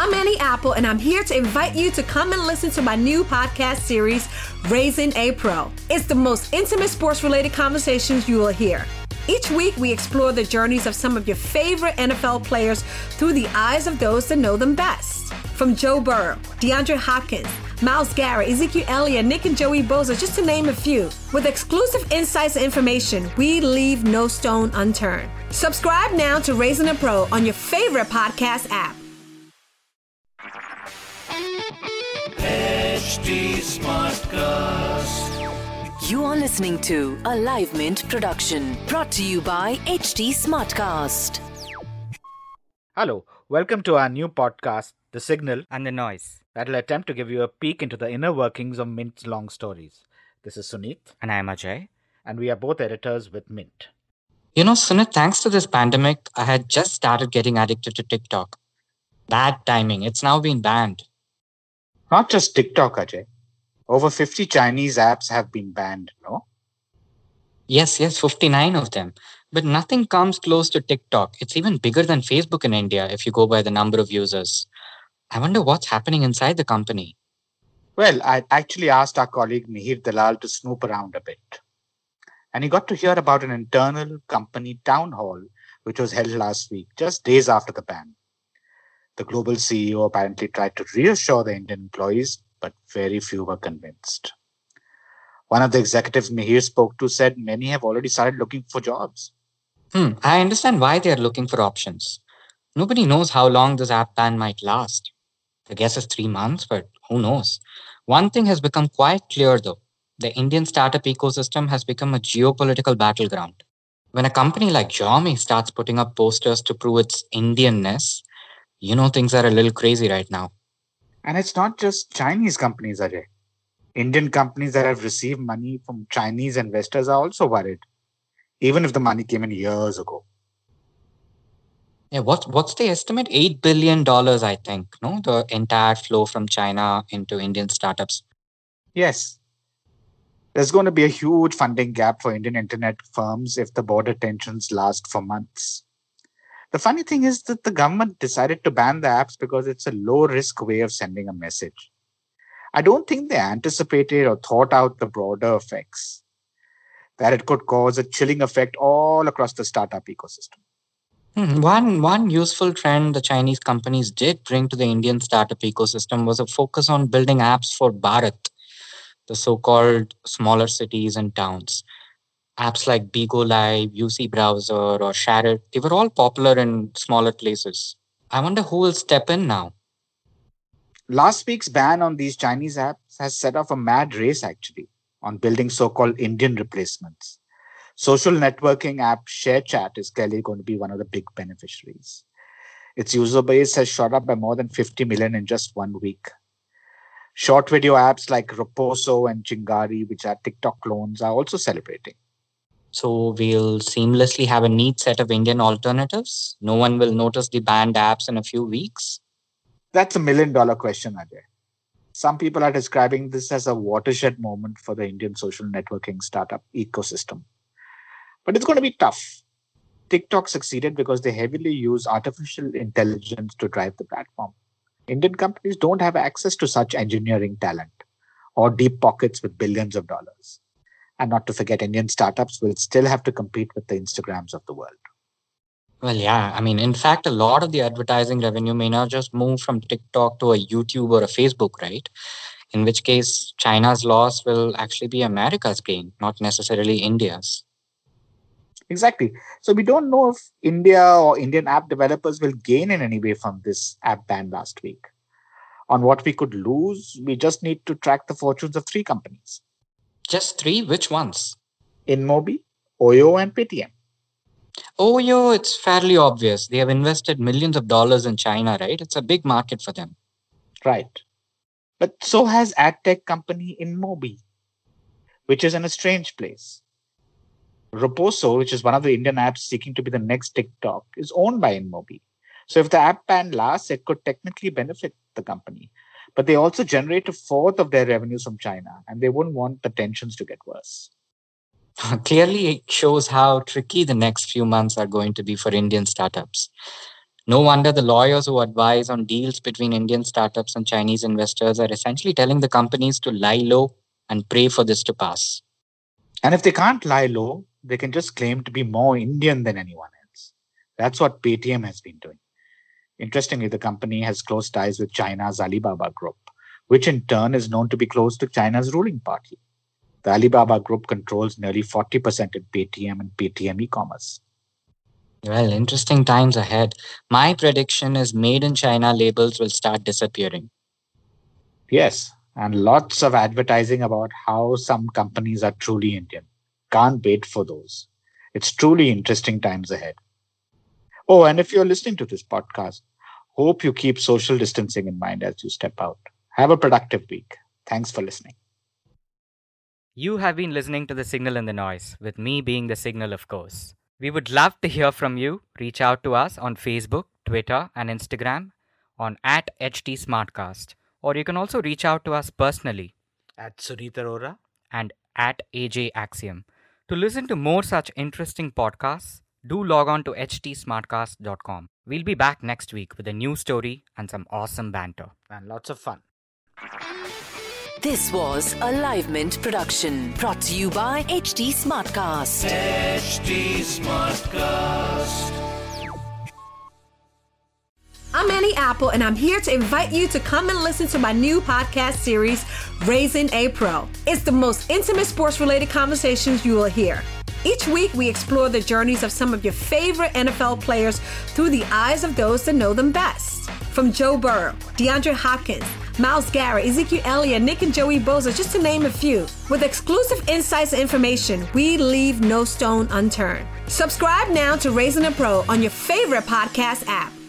I'm Annie Apple, and I'm here to invite you to come and listen to my new podcast series, Raising a Pro. It's the most intimate sports-related conversations you will hear. Each week, we explore the journeys of some of your favorite NFL players through the eyes of those that know them best. From Joe Burrow, DeAndre Hopkins, Myles Garrett, Ezekiel Elliott, Nick and Joey Bosa, just to name a few. With exclusive insights and information, we leave no stone unturned. Subscribe now to Raising a Pro on your favorite podcast app. HD Smartcast. You are listening to a Live Mint production brought to you by HD Smartcast. Hello, welcome to our new podcast, The Signal and the Noise, that will attempt to give you a peek into the inner workings of Mint's long stories. This is Suneet. And I am Ajay. And we are both editors with Mint. You know, Sunit, thanks to this pandemic, I had just started getting addicted to TikTok. Bad timing. It's now been banned. Not just TikTok, Ajay. Over 50 Chinese apps have been banned, no? Yes, 59 of them. But nothing comes close to TikTok. It's even bigger than Facebook in India if you go by the number of users. I wonder what's happening inside the company. Well, I actually asked our colleague Mihir Dalal to snoop around a bit. And he got to hear about an internal company town hall which was held last week, just days after the ban. The global CEO apparently tried to reassure the Indian employees, but very few were convinced. One of the executives Mihir spoke to said many have already started looking for jobs. I understand why they are looking for options. Nobody knows how long this app ban might last. The guess is 3 months, but who knows? One thing has become quite clear though. The Indian startup ecosystem has become a geopolitical battleground. When a company like Xiaomi starts putting up posters to prove its Indianness, you know things are a little crazy right now. And it's not just Chinese companies, Ajay. Indian companies that have received money from Chinese investors are also worried, even if the money came in years ago. Yeah, what's the estimate? $8 billion, I think, no? The entire flow from China into Indian startups. Yes. There's going to be a huge funding gap for Indian internet firms if the border tensions last for months. The funny thing is that the government decided to ban the apps because it's a low-risk way of sending a message. I don't think they anticipated or thought out the broader effects, that it could cause a chilling effect all across the startup ecosystem. One useful trend the Chinese companies did bring to the Indian startup ecosystem was a focus on building apps for Bharat, the so-called smaller cities and towns. Apps like Bigo Live, UC Browser, or Share It, they were all popular in smaller places. I wonder who will step in now. Last week's ban on these Chinese apps has set off a mad race, actually, on building so-called Indian replacements. Social networking app ShareChat is clearly going to be one of the big beneficiaries. Its user base has shot up by more than 50 million in just 1 week. Short video apps like Raposo and Chingari, which are TikTok clones, are also celebrating. So we'll seamlessly have a neat set of Indian alternatives? No one will notice the banned apps in a few weeks? That's $1 million question, Ajay. Some people are describing this as a watershed moment for the Indian social networking startup ecosystem. But it's going to be tough. TikTok succeeded because they heavily use artificial intelligence to drive the platform. Indian companies don't have access to such engineering talent or deep pockets with billions of dollars. And not to forget, Indian startups will still have to compete with the Instagrams of the world. Well, yeah. I mean, in fact, a lot of the advertising revenue may not just move from TikTok to a YouTube or a Facebook, right? In which case, China's loss will actually be America's gain, not necessarily India's. Exactly. So we don't know if India or Indian app developers will gain in any way from this app ban last week. On what we could lose, we just need to track the fortunes of 3 companies. Just 3? Which ones? InMobi, Oyo, and Paytm. Oyo, it's fairly obvious. They have invested millions of dollars in China, right? It's a big market for them. Right. But so has ad tech company InMobi, which is in a strange place. Raposo, which is one of the Indian apps seeking to be the next TikTok, is owned by InMobi. So if the app ban lasts, it could technically benefit the company. But they also generate a fourth of their revenues from China, and they wouldn't want the tensions to get worse. Clearly, it shows how tricky the next few months are going to be for Indian startups. No wonder the lawyers who advise on deals between Indian startups and Chinese investors are essentially telling the companies to lie low and pray for this to pass. And if they can't lie low, they can just claim to be more Indian than anyone else. That's what Paytm has been doing. Interestingly, the company has close ties with China's Alibaba Group, which in turn is known to be close to China's ruling party. The Alibaba Group controls nearly 40% in Paytm and Paytm e-commerce. Well, interesting times ahead. My prediction is made in China labels will start disappearing. Yes, and lots of advertising about how some companies are truly Indian. Can't wait for those. It's truly interesting times ahead. Oh, and if you're listening to this podcast, hope you keep social distancing in mind as you step out. Have a productive week. Thanks for listening. You have been listening to The Signal in the Noise, with me being The Signal, of course. We would love to hear from you. Reach out to us on Facebook, Twitter, and Instagram on @HTSmartcast. Or you can also reach out to us personally at Sunit Arora and at AJ Axiom. To listen to more such interesting podcasts, do log on to htsmartcast.com. We'll be back next week with a new story and some awesome banter. and lots of fun. This was a Live Mint production brought to you by HT Smartcast. HT Smartcast. I'm Annie Apple, and I'm here to invite you to come and listen to my new podcast series, Raising a Pro. It's the most intimate sports-related conversations you will hear. Each week, we explore the journeys of some of your favorite NFL players through the eyes of those that know them best. From Joe Burrow, DeAndre Hopkins, Myles Garrett, Ezekiel Elliott, Nick and Joey Bosa, just to name a few. With exclusive insights and information, we leave no stone unturned. Subscribe now to Raising a Pro on your favorite podcast app.